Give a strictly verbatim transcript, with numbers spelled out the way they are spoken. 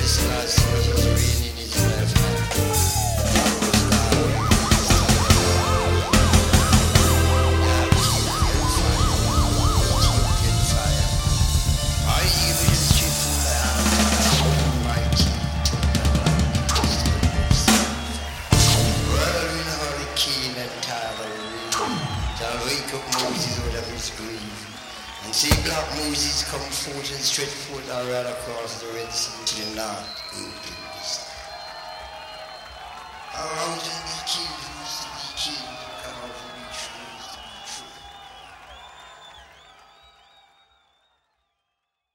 And see black Moses come forth and straight forth and right across the Red Sea to the north.